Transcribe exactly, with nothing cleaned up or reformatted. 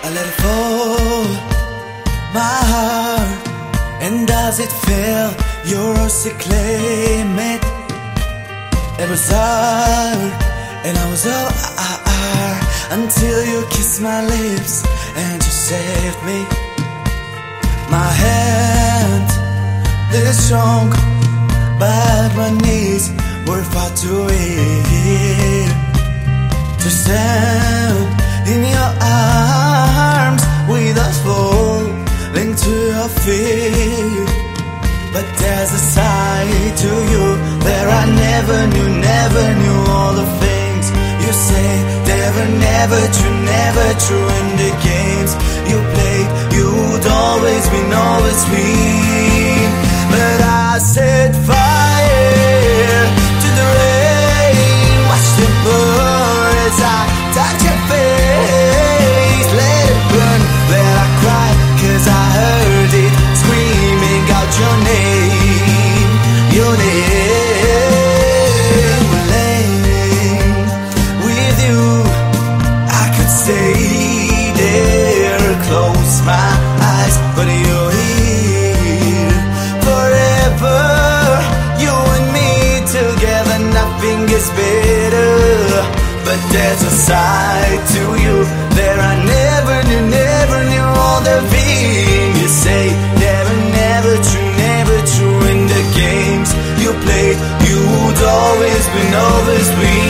I let it fall, my heart. And does it feel yours to claim it? It was hard, and I was all I, until you kissed my lips and you saved me. My hand is strong, but my knees were far too weak to stand in your arms without falling to your feet. But there's a side to you that I never knew, never knew. All the things you say, never, never true, never true. In the games you played, you'd always win, always win. But I set fire to the rain, watch them burn as I touch your face. Let it burn, let I cry, cause I heard it screaming out your name, your name. Laying with you, I could stay there, close my eyes, but you're here forever. You and me together, nothing is better. But there's a side to you that I never knew, never knew. All the things you say, never, never true, never true. In the games you played, you'd always been, always been.